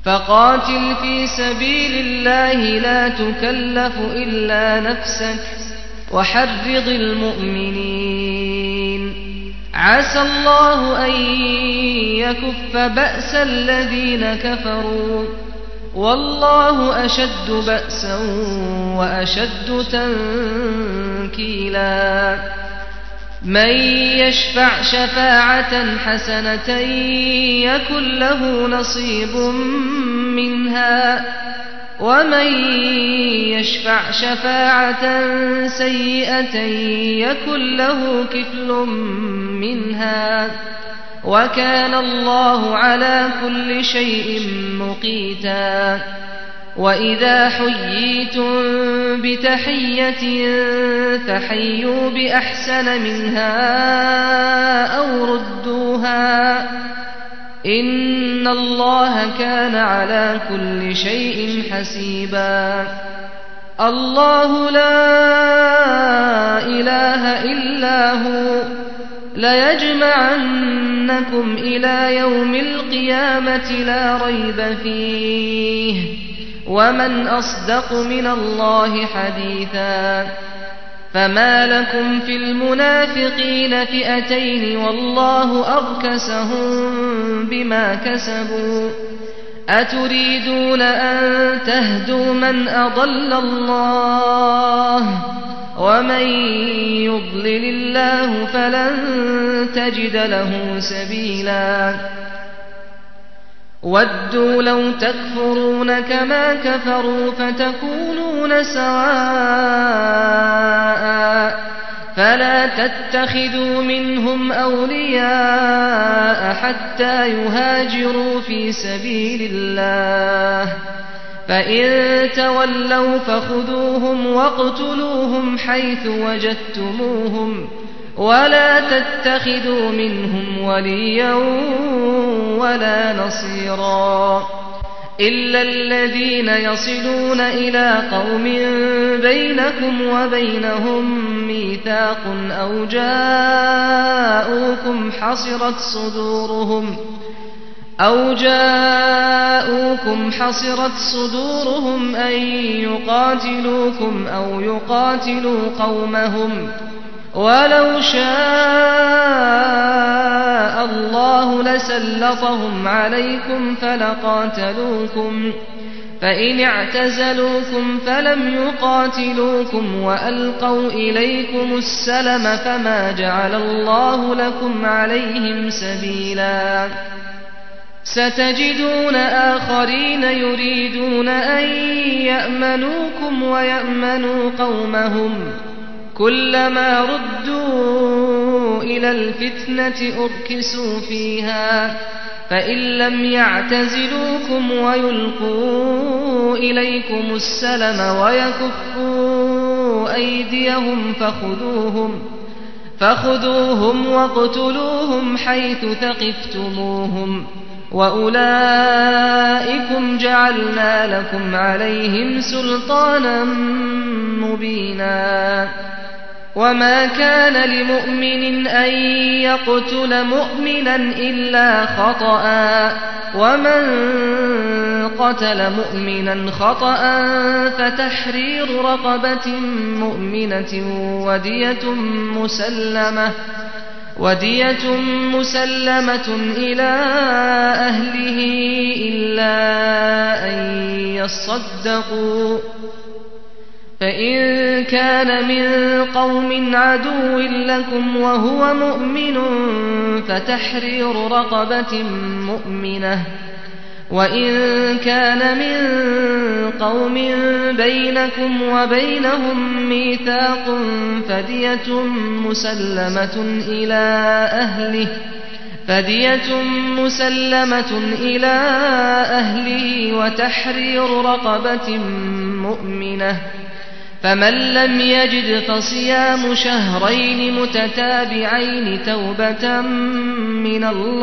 فقاتل في سبيل الله لا تكلف إلا نفسك وحرض المؤمنين. عسى الله أن يكف بأس الذين كفروا والله أشد بأسا وأشد تنكيلا. من يشفع شفاعة حسنة يكن له نصيب منها ومن يشفع شفاعة سيئة يكن له كفل منها وكان الله على كل شيء مقيتا. وإذا حييتم بتحية فحيوا بأحسن منها أو ردوها إن الله كان على كل شيء حسيبا. الله لا إله إلا هو ليجمعنكم إلى يوم القيامة لا ريب فيه ومن أصدق من الله حديثا. فما لكم في المنافقين فئتين والله أركسهم بما كسبوا أتريدون أن تهدوا من أضل الله ومن يضلل الله فلن تجد له سبيلا. ودوا لو تكفرون كما كفروا فتكونون سواء فلا تتخذوا منهم أولياء حتى يهاجروا في سبيل الله فإن تولوا فخذوهم واقتلوهم حيث وجدتموهم ولا تتخذوا منهم وليا ولا نصيرا إلا الذين يصلون إلى قوم بينكم وبينهم ميثاق أو جاءوكم حصرت صدورهم أن يقاتلوكم أو يقاتلوا قومهم ولو شاء الله لسلطهم عليكم فلقاتلوكم فإن اعتزلوكم فلم يقاتلوكم وألقوا إليكم السلم فما جعل الله لكم عليهم سبيلا. ستجدون آخرين يريدون أن يأمنوكم ويأمنوا قومهم كلما ردوا إلى الفتنة أركسوا فيها فإن لم يعتزلوكم ويلقوا إليكم السلم ويكفوا أيديهم فخذوهم واقتلوهم حيث ثقفتموهم وأولئكم جعلنا لكم عليهم سلطانا مبينا. وما كان لمؤمن أن يقتل مؤمنا إلا خطأ ومن قتل مؤمنا خطأ فتحرير رقبة مؤمنة ودية مسلمة إلى أهله إلا أن يصدقوا فإن كان من قوم عدو لكم وهو مؤمن فتحرير رقبة مؤمنة وإن كان من قوم بينكم وبينهم ميثاق فدية مسلمة إلى أهله وتحرير رقبة مؤمنة فمن لم يجد فصيام شهرين متتابعين توبة من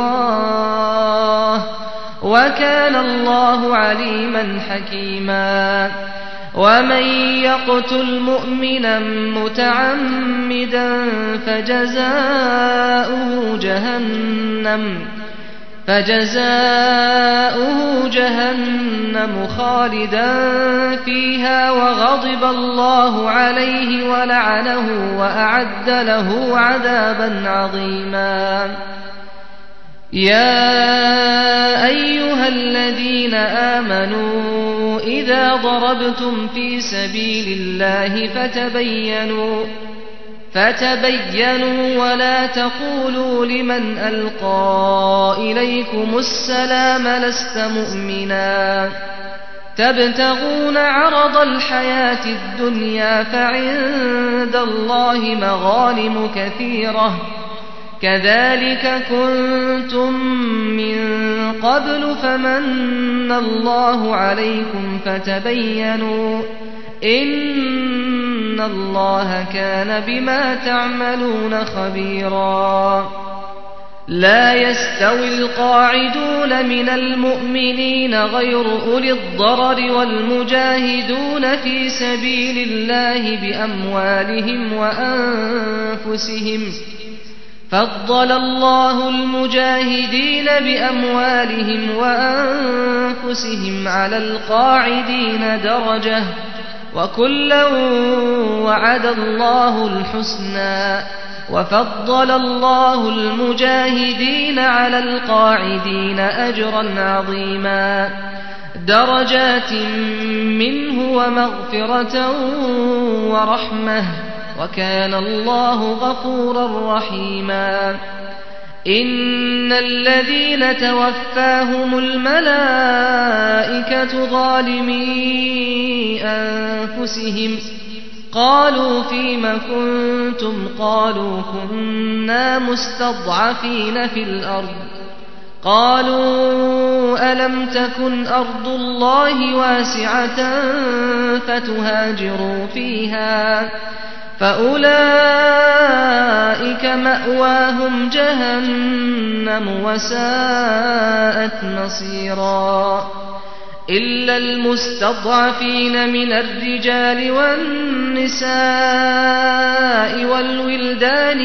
الله وكان الله عليما حكيما. ومن يقتل مؤمنا متعمدا فجزاؤه جهنم خالدا فيها وغضب الله عليه ولعنه وأعد له عذابا عظيما. يا أيها الذين آمنوا إذا ضربتم في سبيل الله فتبينوا ولا تقولوا لمن ألقى إليكم السلام لست مؤمنا تبتغون عرض الحياة الدنيا فعند الله مغانم كثيرة كذلك كنتم من قبل فمن الله عليكم فتبينوا إن الله كان بما تعملون خبيرا. لا يستوي القاعدون من المؤمنين غير أولي الضرر والمجاهدون في سبيل الله بأموالهم وأنفسهم فضل الله المجاهدين بأموالهم وأنفسهم على القاعدين درجة وكلا وعد الله الحسنى وفضل الله المجاهدين على القاعدين أجرا عظيما درجات منه ومغفرة ورحمة وكان الله غفورا رحيما. إن الذين توفاهم الملائكة ظالمي أنفسهم قالوا فيم كنتم قالوا كنا مستضعفين في الأرض قالوا ألم تكن أرض الله واسعة فتهاجروا فيها فأولئك مأواهم جهنم وساءت مصيرا. إلا المستضعفين من الرجال والنساء والولدان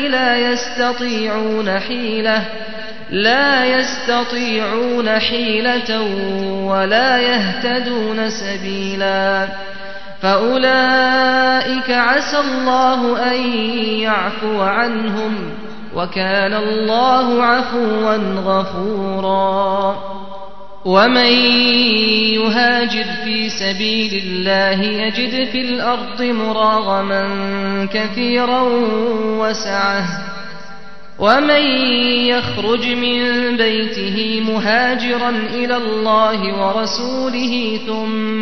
لا يستطيعون حيلة ولا يهتدون سبيلا فأولئك عسى الله أن يعفو عنهم وكان الله عفوا غفورا. ومن يهاجر في سبيل الله يجد في الأرض مراغما كثيرا وسعة ومن يخرج من بيته مهاجرا إلى الله ورسوله ثم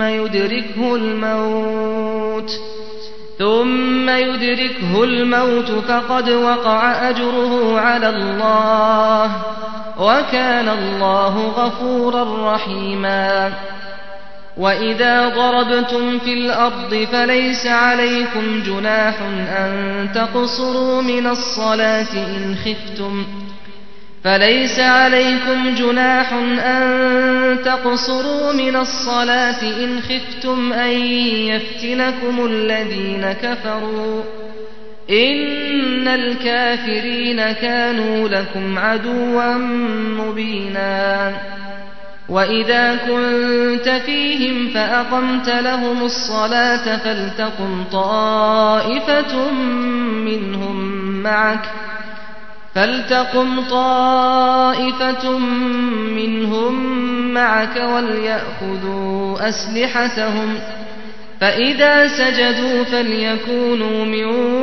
يدركه الموت فقد وقع أجره على الله وكان الله غفورا رحيما. وإذا ضربتم في الأرض فليس عليكم جناح أن تقصروا من الصلاة إن خفتم أن يفتنكم الذين كفروا إن الكافرين كانوا لكم عدوا مبينا. وإذا كنت فيهم فأقمت لهم الصلاة فلتقم طائفة منهم معك وليأخذوا أسلحتهم فإذا سجدوا فليكونوا من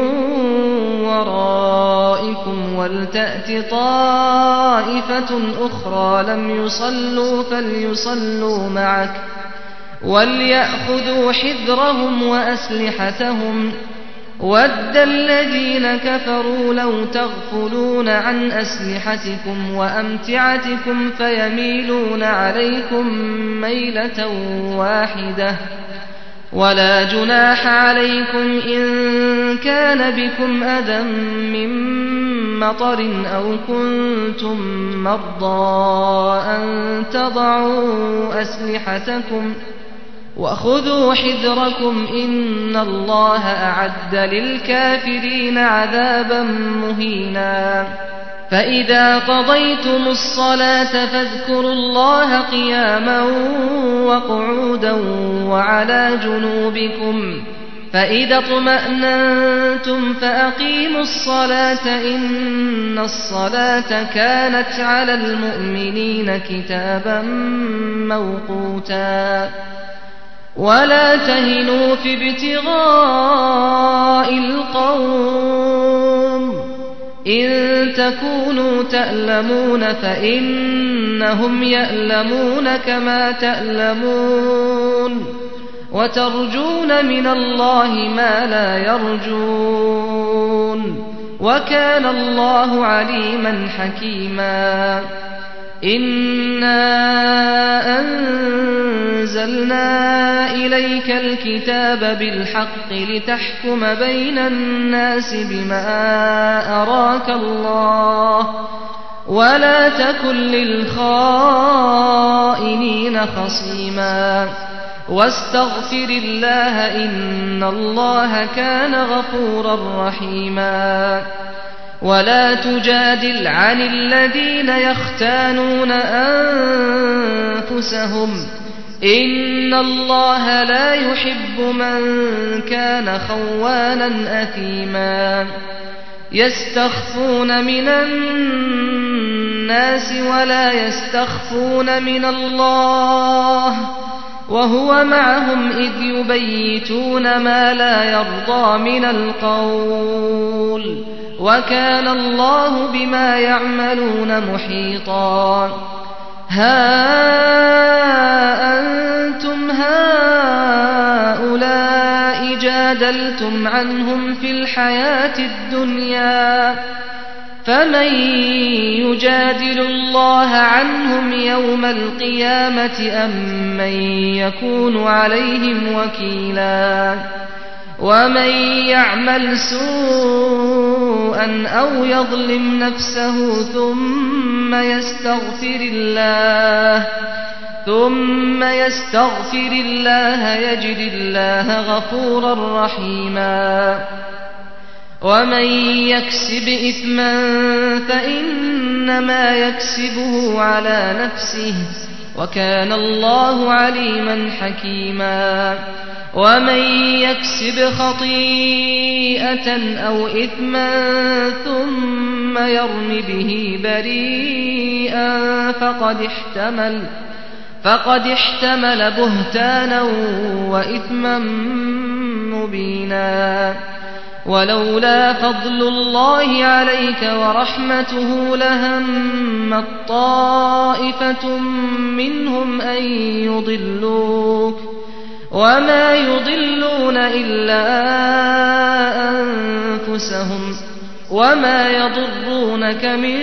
ورائكم ولتأت طائفة أخرى لم يصلوا فليصلوا معك وليأخذوا حذرهم وأسلحتهم ود الذين كفروا لو تغفلون عن أسلحتكم وأمتعتكم فيميلون عليكم ميلة واحدة ولا جناح عليكم إن كان بكم أذى من مطر أو كنتم مرضى أن تضعوا أسلحتكم وخذوا حذركم إن الله أعد للكافرين عذابا مهينا. فإذا قضيتم الصلاة فاذكروا الله قياما وقعودا وعلى جنوبكم فإذا اطمأننتم فأقيموا الصلاة إن الصلاة كانت على المؤمنين كتابا موقوتا ولا تهنوا في ابتغاء القوم إن تكونوا تألمون فإنهم يألمون كما تألمون وترجون من الله ما لا يرجون وكان الله عليما حكيما إنا أنزلنا إليك الكتاب بالحق لتحكم بين الناس بما أراك الله ولا تكن للخائنين خصيما واستغفر الله إن الله كان غفورا رحيما ولا تجادل عن الذين يختانون أنفسهم إن الله لا يحب من كان خوانا أثيما يستخفون من الناس ولا يستخفون من الله وهو معهم إذ يبيتون ما لا يرضى من القول وكان الله بما يعملون محيطا ها أنتم هؤلاء جادلتم عنهم في الحياة الدنيا فمن يجادل الله عنهم يوم القيامة أم من يكون عليهم وكيلا ومن يعمل سوءا أو يظلم نفسه ثم يستغفر الله يجد الله غفورا رحيما ومن يكسب إثما فإنما يكسبه على نفسه وكان الله عليما حكيما ومن يكسب خطيئة أو إثما ثم يرم به بريئا فقد احتمل بهتانا وإثما مبينا ولولا فضل الله عليك ورحمته لهمت طائفة منهم أن يضلوك وما يضلون إلا أنفسهم وما يضرونك من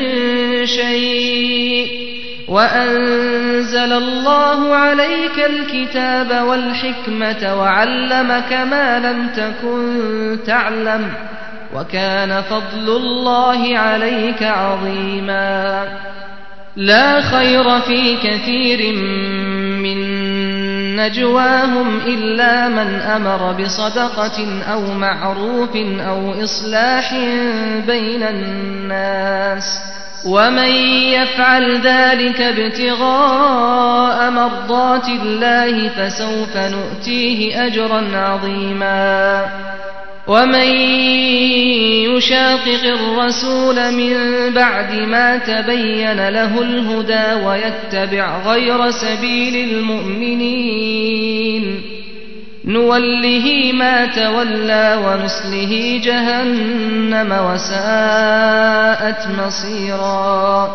شيء وأنزل الله عليك الكتاب والحكمة وعلمك ما لم تكن تعلم وكان فضل الله عليك عظيما لا خير في كثير من نجواهم إلا من أمر بصدقة أو معروف أو إصلاح بين الناس ومن يفعل ذلك ابتغاء مرضات الله فسوف نؤتيه أجرا عظيما ومن يشاقق الرسول من بعد ما تبين له الهدى ويتبع غير سبيل المؤمنين نوله ما تولى ونصله جهنم وساءت مصيرا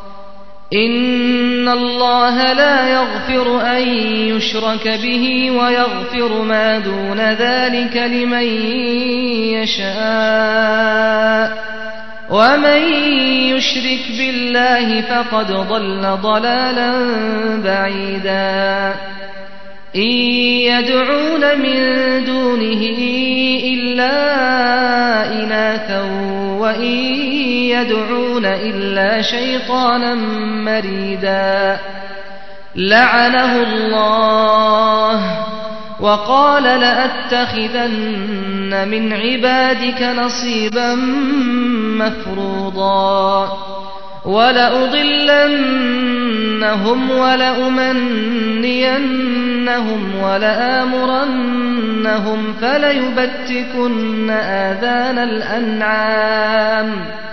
إن الله لا يغفر أن يشرك به ويغفر ما دون ذلك لمن يشاء ومن يشرك بالله فقد ضل ضلالا بعيدا إن يدعون من دونه إلا إناثا وإن يدعون إلا شيطانا مريدا لعنه الله وقال لأتخذن من عبادك نصيبا مفروضا ولأضلنهم ولأمنينهم ولآمرنهم فليبتكن آذان الأنعام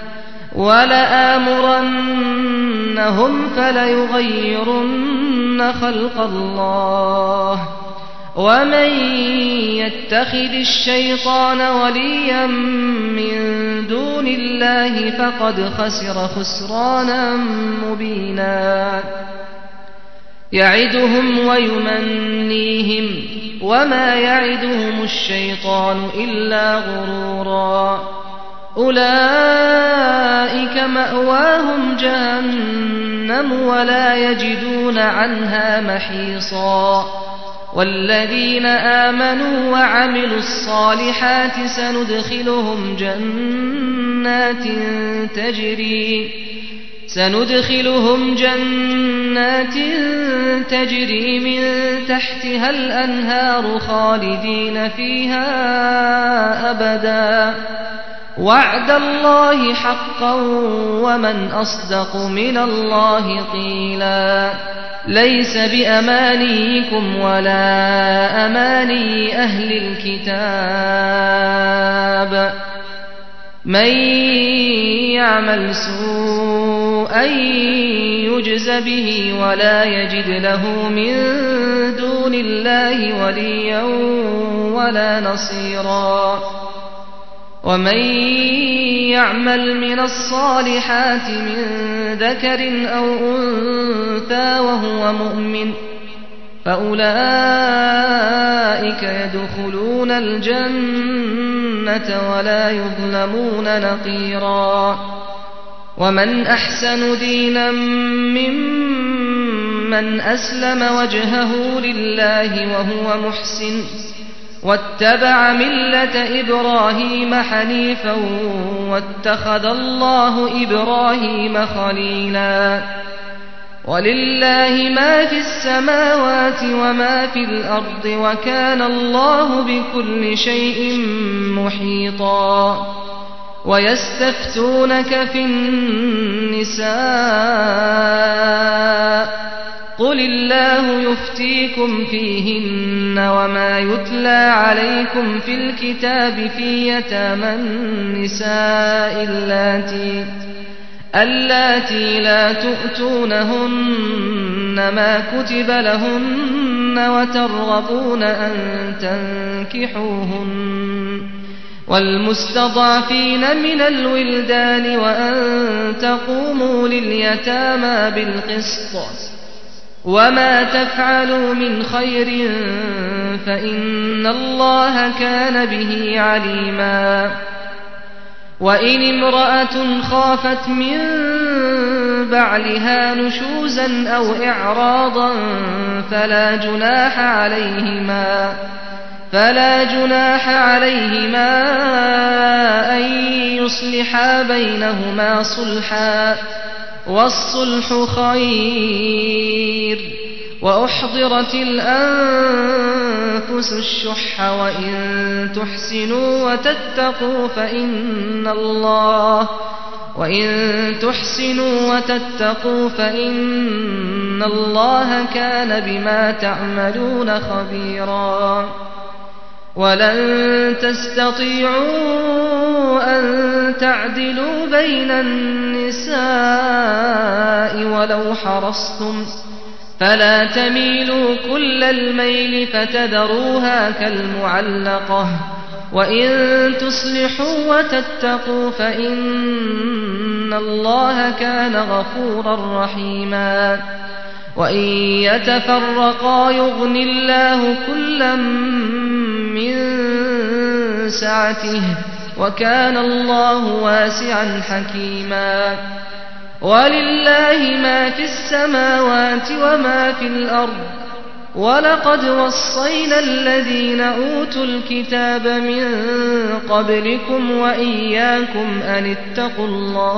ولآمرنهم فليغيرن خلق الله ومن يتخذ الشيطان وليا من دون الله فقد خسر خسرانا مبينا يعدهم ويمنيهم وما يعدهم الشيطان إلا غرورا أولئك مأواهم جهنم ولا يجدون عنها محيصا والذين آمنوا وعملوا الصالحات سندخلهم جنات تجري من تحتها الأنهار خالدين فيها أبدا وعد الله حقا ومن أصدق من الله قيلا ليس بأمانيكم ولا أماني أهل الكتاب من يعمل سوءا يجز به ولا يجد له من دون الله وليا ولا نصيرا ومن يعمل من الصالحات من ذكر أو أنثى وهو مؤمن فأولئك يدخلون الجنة ولا يظلمون نقيرا ومن أحسن دينا ممن أسلم وجهه لله وهو محسن واتبع ملة إبراهيم حنيفا واتخذ الله إبراهيم خليلا ولله ما في السماوات وما في الأرض وكان الله بكل شيء محيطا ويستفتونك في النساء قل الله يفتيكم فيهن وما يتلى عليكم في الكتاب في يتامى النساء اللاتي لا تؤتونهن ما كتب لهن وترغبون أن تنكحوهن والمستضعفين من الولدان وأن تقوموا لليتامى بالقسط وما تفعلوا من خير فإن الله كان به عليما وإن امرأة خافت من بعلها نشوزا أو إعراضا فلا جناح عليهما أن يصلحا بينهما صلحا والصلح خير وأحضرت الأنفس الشح وإن تحسنوا وتتقوا فإن الله كان بما تعملون خبيرا ولن تستطيعوا أن تعدلوا بين النساء ولو حرصتم فلا تميلوا كل الميل فتذروها كالمعلقة وإن تصلحوا وتتقوا فإن الله كان غفورا رحيما وإن يتفرقا يغن الله كلا من سعته وكان الله واسعا حكيما ولله ما في السماوات وما في الأرض ولقد وصينا الذين أوتوا الكتاب من قبلكم وإياكم أن اتقوا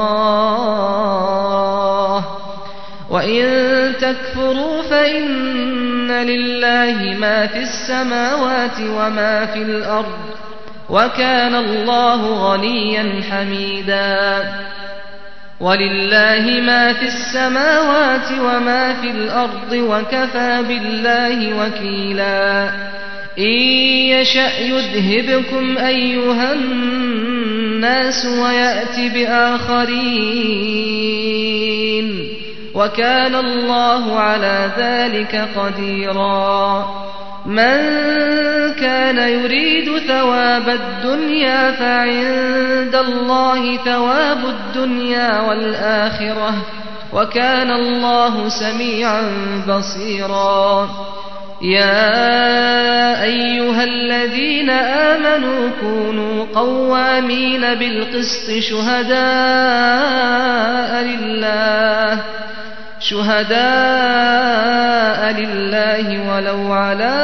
الله وإن تكفروا فإن لله ما في السماوات وما في الأرض وكان الله غنيا حميدا ولله ما في السماوات وما في الأرض وكفى بالله وكيلا إن يشأ يذهبكم أيها الناس ويأت بآخرين وكان الله على ذلك قديرا من كان يريد ثواب الدنيا فعند الله ثواب الدنيا والآخرة وكان الله سميعا بصيرا يا أيها الذين آمنوا كونوا قوامين بالقسط شهداء لله ولو على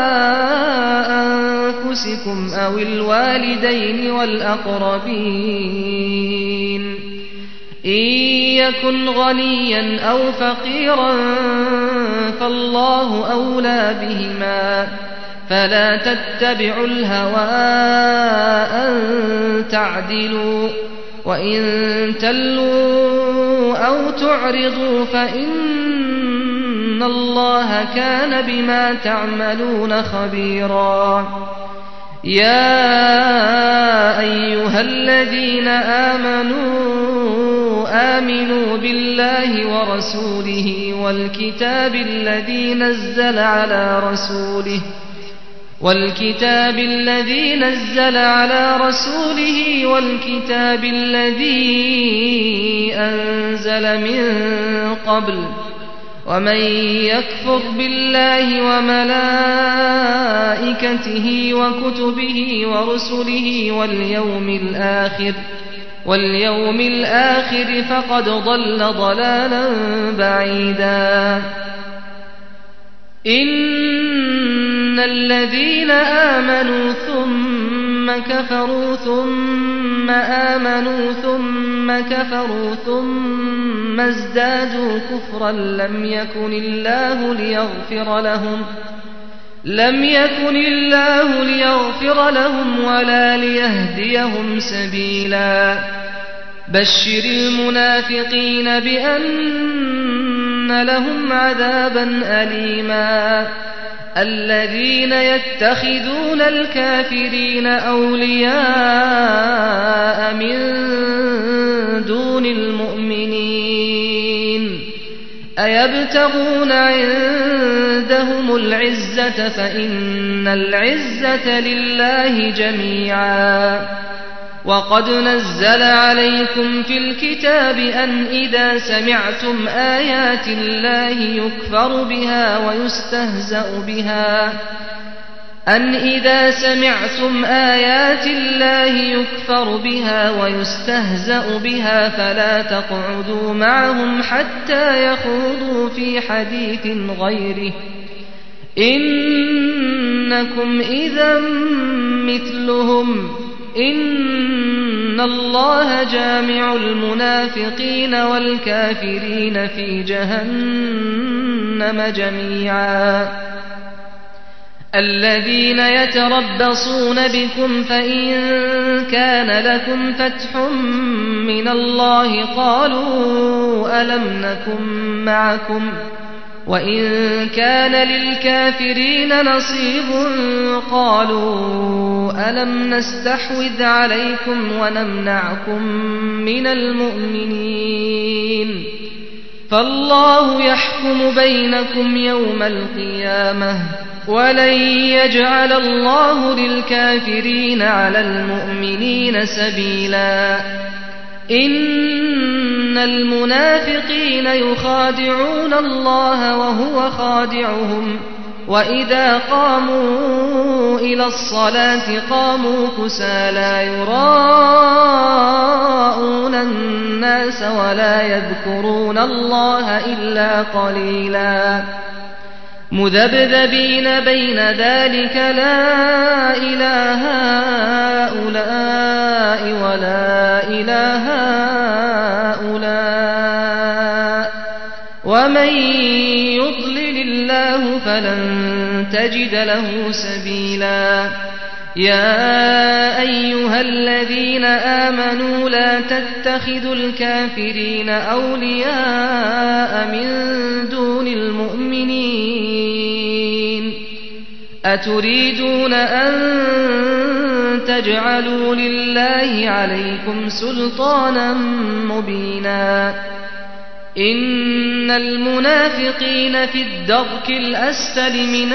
أنفسكم أو الوالدين والأقربين إن يكن غنيا أو فقيرا فالله أولى بهما فلا تتبعوا الهوى أن تعدلوا وإن تلوا أو تعرضوا فإن الله كان بما تعملون خبيرا يا أيها الذين آمنوا بالله ورسوله والكتاب الذي نزل على رسوله والكتاب الذي أنزل من قبل ومن يكفر بالله وملائكته وكتبه ورسله واليوم الآخر فقد ضل ضلالا بعيدا إن الذين آمنوا ثم كفروا ثم آمنوا ثم كفروا ثم ازدادوا كفرا لم يكن الله ليغفر لهم ولا ليهديهم سبيلا بشر المنافقين بأن لهم عذابا أليما الذين يتخذون الكافرين أولياء من دون المؤمنين أيبتغون عندهم العزة فإن العزة لله جميعا وقد نزل عليكم في الكتاب أن إذا سمعتم آيات الله يكفر بها ويستهزأ بها فلا تقعدوا معهم حتى يخوضوا في حديث غيره إنكم إذا مثلهم إن الله جامع المنافقين والكافرين في جهنم جميعا الذين يتربصون بكم فإن كان لكم فتح من الله قالوا ألم نكن معكم وإن كان للكافرين نصيب قالوا ألم نستحوذ عليكم ونمنعكم من المؤمنين فالله يحكم بينكم يوم القيامة ولن يجعل الله للكافرين على المؤمنين سبيلا إن المنافقين يخادعون الله وهو خادعهم وإذا قاموا إلى الصلاة قاموا كسالى يراءون الناس ولا يذكرون الله إلا قليلا مذبذبين بين ذلك لا إله هؤلاء ولا إله هؤلاء ومن يضلل الله فلن تجد له سبيلا يا أيها الذين آمنوا لا تتخذوا الكافرين أولياء من دون المؤمنين أتريدون أن تجعلوا لله عليكم سلطانا مبينا إن المنافقين في الدرك الأسفل من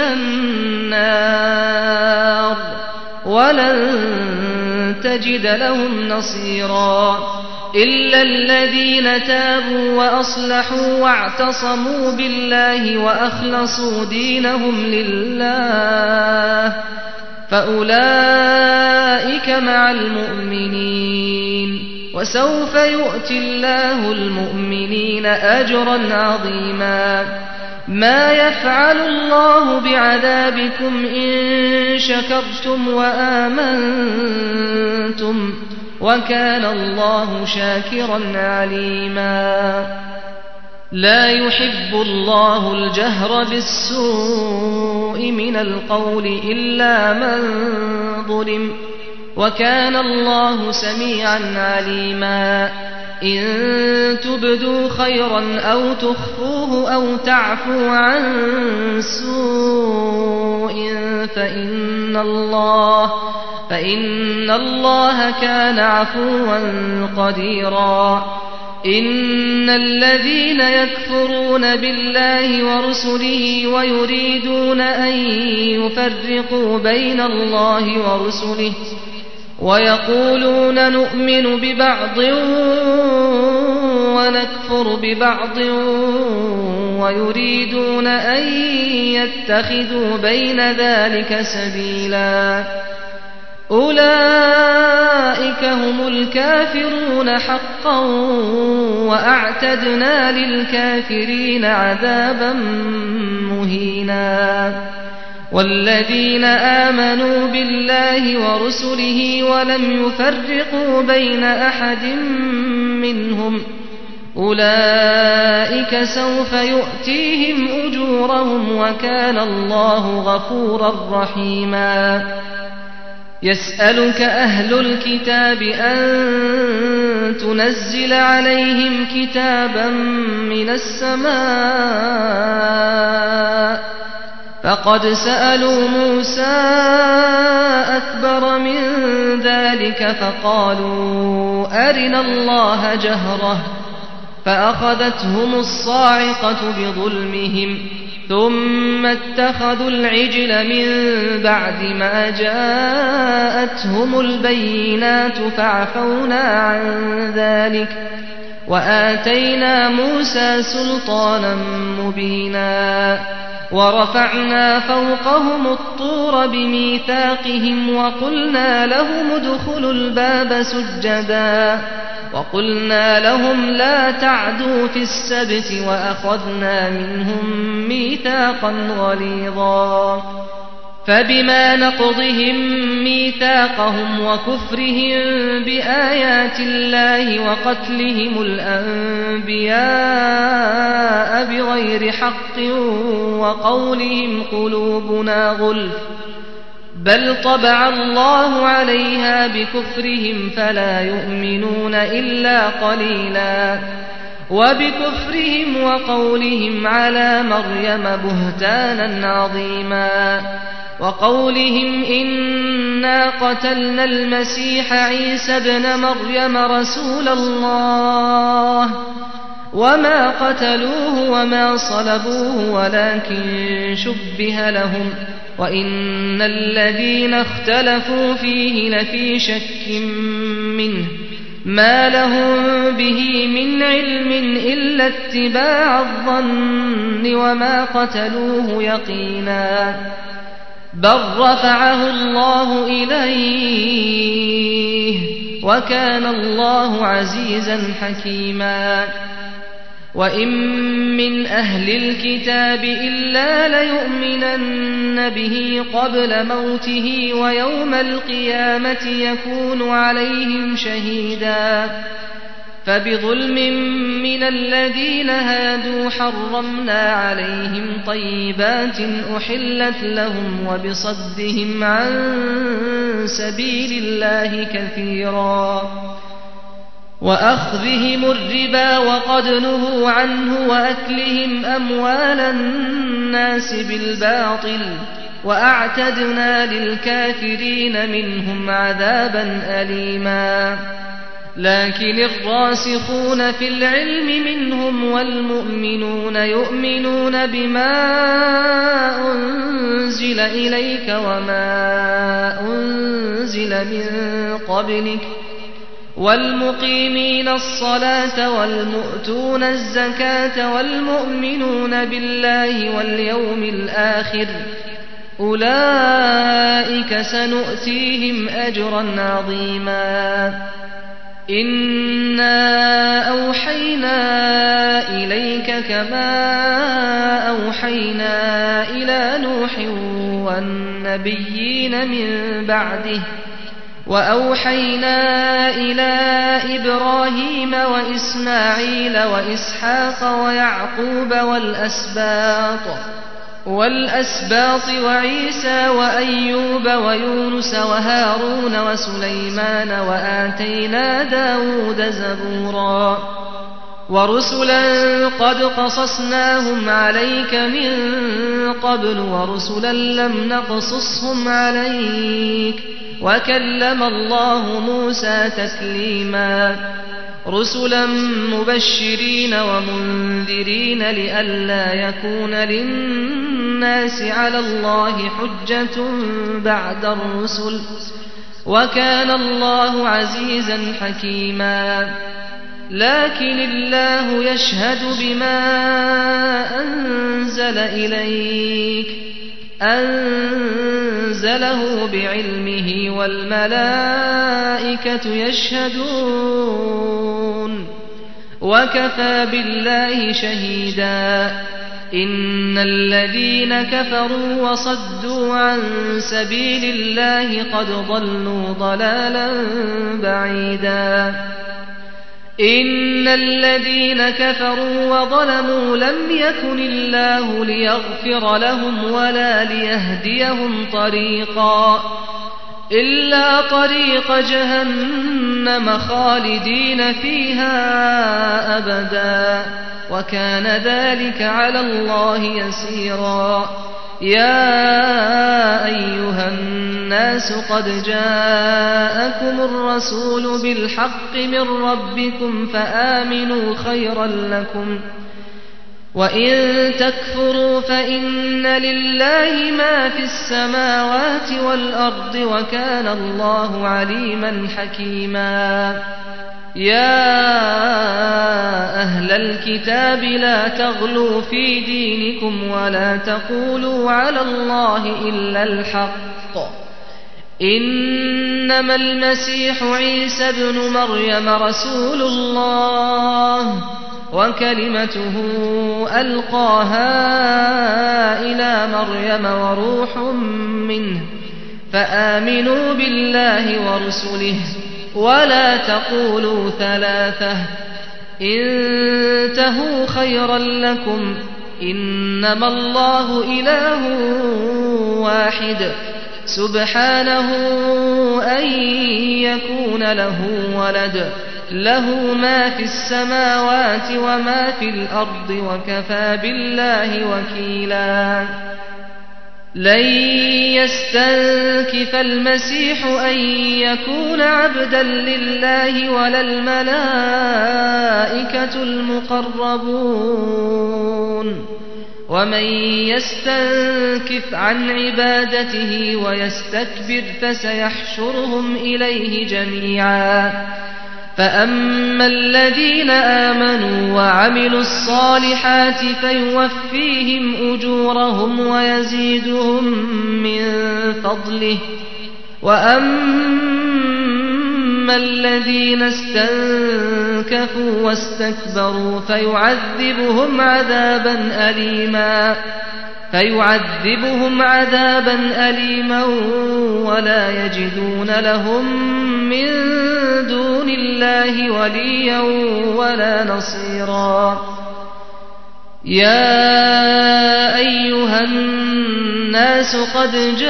النار ولن تجد لهم نصيرا إلا الذين تابوا وأصلحوا واعتصموا بالله وأخلصوا دينهم لله فأولئك مع المؤمنين وسوف يؤتي الله المؤمنين أجرا عظيما ما يفعل الله بعذابكم إن شكرتم وآمنتم وكان الله شاكرا عليما لا يحب الله الجهر بالسوء من القول إلا من ظلم وكان الله سميعا عليما إن تبدوا خيرا أو تخفوه أو تعفو عن سوء فإن الله كان عفوا قديرا إن الذين يكفرون بالله ورسله ويريدون أن يفرقوا بين الله ورسله ويقولون نؤمن ببعض ونكفر ببعض ويريدون أن يتخذوا بين ذلك سبيلا أولئك هم الكافرون حقا وأعتدنا للكافرين عذابا مهينا والذين آمنوا بالله ورسله ولم يفرقوا بين أحد منهم أولئك سوف يؤتيهم أجورهم وكان الله غفورا رحيما يسألك أهل الكتاب أن تنزل عليهم كتابا من السماء فقد سألوا موسى أكبر من ذلك فقالوا أرنا الله جهرة فأخذتهم الصاعقة بظلمهم ثم اتخذوا العجل من بعد ما جاءتهم البينات فعفونا عن ذلك وآتينا موسى سلطانا مبينا ورفعنا فوقهم الطور بميثاقهم وقلنا لهم ادخلوا الباب سجدا وقلنا لهم لا تعدوا في السبت وأخذنا منهم ميثاقا غليظا فبما نقضهم ميثاقهم وكفرهم بآيات الله وقتلهم الأنبياء بغير حق وقولهم قلوبنا غلف بل طبع الله عليها بكفرهم فلا يؤمنون إلا قليلا وبكفرهم وقولهم على مريم بهتانا عظيما وقولهم إنا قتلنا المسيح عيسى ابن مريم رسول الله وما قتلوه وما صلبوه ولكن شبه لهم وإن الذين اختلفوا فيه لفي شك منه ما لهم به من علم إلا اتباع الظن وما قتلوه يقينا بل رفعه الله إليه وكان الله عزيزا حكيما وإن من أهل الكتاب إلا ليؤمنن به قبل موته ويوم القيامة يكون عليهم شهيدا فبظلم من الذين هادوا حرمنا عليهم طيبات أحلت لهم وبصدهم عن سبيل الله كثيرا وأخذهم الربا وقد نهوا عنه وأكلهم أموال الناس بالباطل وأعتدنا للكافرين منهم عذابا أليما لكن الراسخون في العلم منهم والمؤمنون يؤمنون بما أنزل إليك وما أنزل من قبلك والمقيمين الصلاة والمؤتون الزكاة والمؤمنون بالله واليوم الآخر أولئك سنؤتيهم أجرا عظيما إنا أوحينا إليك كما أوحينا إلى نوح والنبيين من بعده وأوحينا إلى إبراهيم وإسماعيل وإسحاق ويعقوب والأسباط وعيسى وأيوب ويونس وهارون وسليمان وآتينا داود زبورا ورسلا قد قصصناهم عليك من قبل ورسلا لم نقصصهم عليك وكلم الله موسى تكليما رسلا مبشرين ومنذرين لئلا يكون للناس على الله حجة بعد الرسل وكان الله عزيزا حكيما لكن الله يشهد بما أنزل إليك أنزله بعلمه والملائكة يشهدون وكفى بالله شهيدا إن الذين كفروا وصدوا عن سبيل الله قد ضلوا ضلالا بعيدا إن الذين كفروا وظلموا لم يكن الله ليغفر لهم ولا ليهديهم طريقا إلا طريق جهنم خالدين فيها أبدا وكان ذلك على الله يسيرا يا أيها الناس قد جاءكم الرسول بالحق من ربكم فآمنوا خيرا لكم وإن تكفروا فإن لله ما في السماوات والأرض وكان الله عليما حكيما يا أهل الكتاب لا تغلوا في دينكم ولا تقولوا على الله إلا الحق إنما المسيح عيسى ابن مريم رسول الله وكلمته ألقاها إلى مريم وروح منه فآمنوا بالله ورسله ولا تقولوا ثلاثة انتهوا خيرا لكم إنما الله إله واحد سبحانه أن يكون له ولد له ما في السماوات وما في الأرض وكفى بالله وكيلا لن يستنكف المسيح أن يكون عبدا لله ولا الملائكة المقربون ومن يستنكف عن عبادته ويستكبر فسيحشرهم إليه جميعا فأما الذين آمنوا وعملوا الصالحات فيوفيهم أجورهم ويزيدهم من فضله وأما الذين استنكفوا واستكبروا فيعذبهم عذابا أليما فيعذبهم عذابا أليما ولا يجدون لهم من دون الله وليا ولا نصيرا يا أيها الناس قد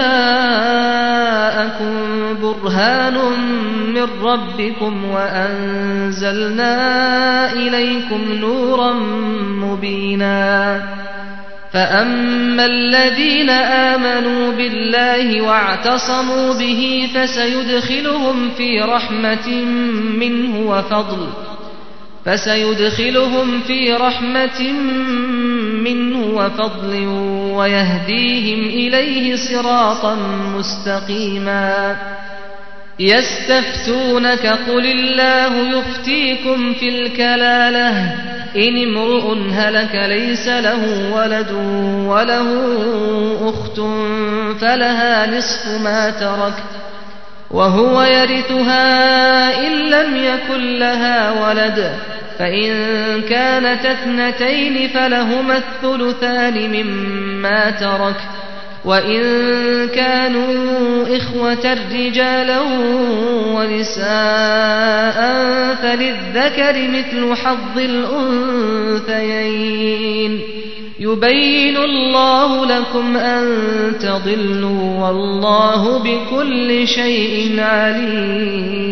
جاءكم برهان من ربكم وأنزلنا إليكم نورا مبينا فأما الذين آمنوا بالله واعتصموا به فسيدخلهم في رحمة منه وفضل ويهديهم إليه صراطا مستقيما يستفتونك قل الله يفتيكم في الكلالة إن امرؤ هلك ليس له ولد وله أخت فلها نصف ما ترك وهو يرثها إن لم يكن لها ولد فإن كانت اثنتين فلهما الثلثان مما ترك وإن كانوا إخوة رجالا ونساء فللذكر مثل حظ الأنثيين يبين الله لكم أن تضلوا والله بكل شيء عليم